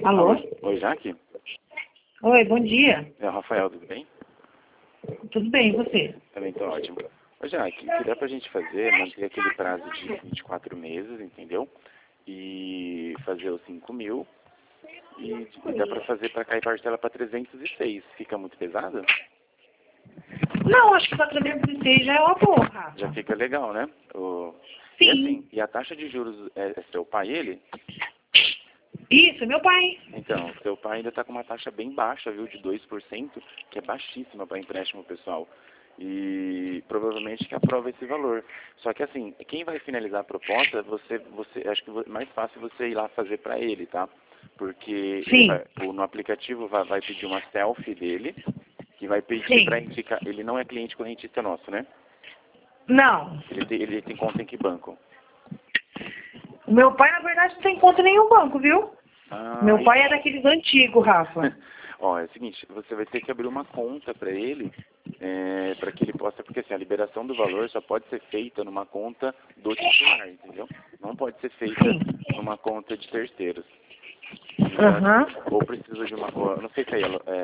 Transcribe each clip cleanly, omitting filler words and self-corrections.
Alô? Oi, Jaque? Oi, bom dia. É o Rafael, tudo bem? Tudo bem, e você? Também tô ótimo. Ô, Jaque, o que dá pra gente fazer é manter aquele prazo de 24 meses, entendeu? E fazer os 5.000 e dá pra fazer pra cair parcela pra 306. Fica muito pesado? Não, acho que para 306 já é uma boa, Rafa. Já fica legal, né? E Sim. assim, e a taxa de juros é seu pai ele? Isso, meu pai. Então, seu pai ainda está com uma taxa bem baixa, viu, de 2%, que é baixíssima para empréstimo pessoal. E provavelmente que aprova esse valor. Só que assim, quem vai finalizar a proposta, acho que é mais fácil você ir lá fazer para ele, tá? Porque Sim. no aplicativo vai pedir uma selfie dele, que vai pedir Sim. para indicar, ele não é cliente correntista nosso, né? Não. Ele tem conta em que banco? O meu pai, na verdade, não tem conta em nenhum banco, viu? Meu pai é daqueles antigos, Rafa. Ó, é o seguinte, você vai ter que abrir uma conta para ele, para que ele possa, porque assim, a liberação do valor só pode ser feita numa conta do titular, entendeu? Não pode ser feita numa conta de terceiros. Então, Aham. ou precisa de uma, eu não sei se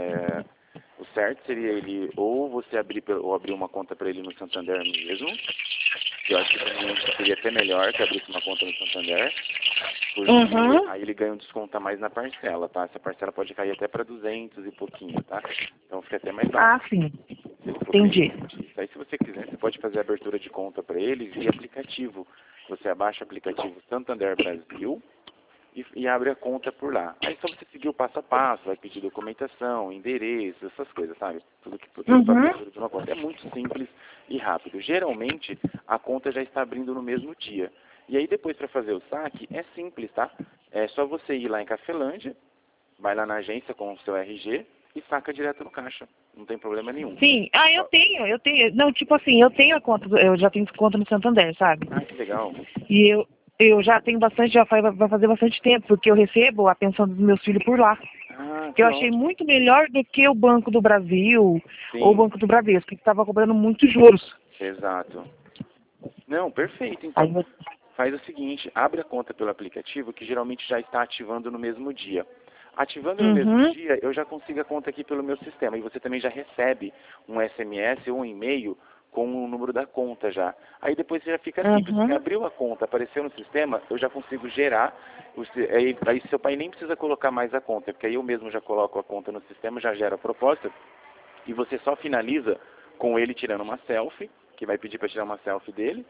o certo seria ele, ou você abrir uma conta para ele no Santander mesmo, que eu acho que também seria até melhor que abrisse uma conta no Santander, porque aí ele ganha um desconto a mais na parcela, tá? Essa parcela pode cair até para 200 e pouquinho, tá? Então fica até mais baixo. Ah, sim. Se ele for Entendi. cliente. Aí se você quiser, você pode fazer a abertura de conta para ele via aplicativo. Você abaixa o aplicativo Santander Brasil e abre a conta por lá. Aí só você seguir o passo a passo, vai pedir documentação, endereço, essas coisas, sabe? Tudo para abertura de uma conta. É muito simples e rápido. Geralmente, a conta já está abrindo no mesmo dia. E aí depois para fazer o saque, é simples, tá? É só você ir lá em Cafelândia, vai lá na agência com o seu RG e saca direto no caixa. Não tem problema nenhum. Sim. Ah, eu tenho. Não, tipo assim, eu tenho a conta, eu já tenho conta no Santander, sabe? Ah, que legal. E eu já tenho bastante, vai fazer bastante tempo, porque eu recebo a pensão dos meus filhos por lá. Ah, Que que eu achei ótimo. muito melhor do que o Banco do Brasil ou o Sim, Banco do Bradesco, que estava cobrando muitos juros. exato. Não, perfeito, Aí então. você... Faz o seguinte, abre a conta pelo aplicativo, que geralmente já está ativando no mesmo dia. Ativando no mesmo dia, eu já consigo a conta aqui pelo meu sistema. E você também já recebe um SMS ou um e-mail com o número da conta já. Aí depois já fica simples. Você abriu a conta, apareceu no sistema, eu já consigo gerar. Aí seu pai nem precisa colocar mais a conta, porque aí eu mesmo já coloco a conta no sistema, já gera a proposta. E você só finaliza com ele tirando uma selfie, que vai pedir para tirar uma selfie dele,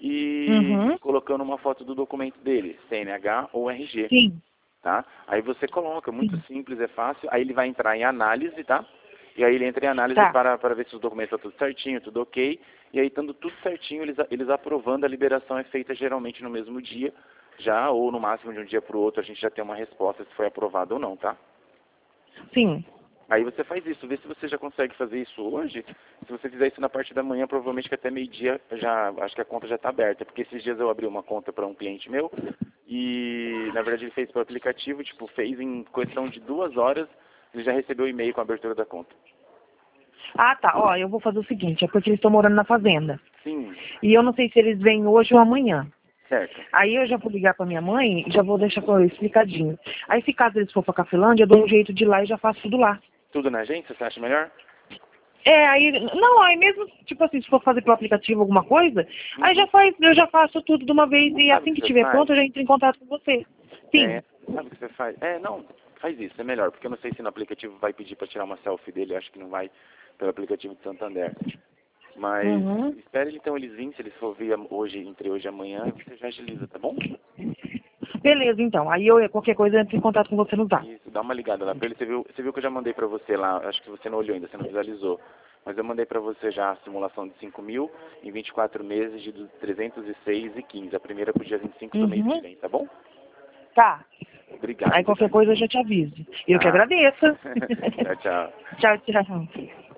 e colocando uma foto do documento dele, CNH ou RG. Sim. Tá? Aí você coloca, muito simples, é fácil, aí ele vai entrar em análise, tá? E aí ele entra em análise Tá. para ver se os documentos estão tudo certinho, tudo ok, e aí estando tudo certinho, eles aprovando, a liberação é feita geralmente no mesmo dia, já, ou no máximo de um dia para o outro, a gente já tem uma resposta se foi aprovado ou não, tá? Sim. Aí você faz isso, vê se você já consegue fazer isso hoje. Se você fizer isso na parte da manhã, provavelmente que até meio-dia acho que a conta já está aberta. Porque esses dias eu abri uma conta para um cliente meu e, na verdade, ele fez pelo aplicativo, tipo, fez em questão de 2 horas, ele já recebeu o e-mail com a abertura da conta. Ah, tá. Ó, eu vou fazer o seguinte, é porque eles estão morando na fazenda. Sim, E eu não sei se eles vêm hoje ou amanhã. certo. Aí eu já vou ligar pra minha mãe e já vou deixar explicadinho. Aí se caso eles for pra Cafelândia, eu dou um jeito de ir lá e já faço tudo lá. Tudo na agência, você acha melhor? Aí, não, aí mesmo, tipo assim, se for fazer pelo aplicativo alguma coisa, aí eu já faço tudo de uma vez e Sabe o assim que que você tiver faz? pronto eu já entro em contato com você. Sim, Sabe o que você faz? Não, faz isso, é melhor, porque eu não sei se no aplicativo vai pedir para tirar uma selfie dele, eu acho que não vai pelo aplicativo de Santander. Mas espere ele, então eles virem, se eles for vir hoje, entre hoje e amanhã, você já agiliza, tá bom? beleza então. Aí qualquer coisa eu entro em contato com você no Zap. Isso, dá uma ligada lá pra ele. Você viu que eu já mandei pra você lá, acho que você não olhou ainda, você não visualizou. Mas eu mandei pra você já a simulação de 5.000 em 24 meses de 306,15. A primeira pro dia 25 do mês que vem, tá bom? Tá. Obrigado. Aí qualquer coisa eu já te aviso. Eu que agradeço. Tchau, tchau. Tchau, tchau.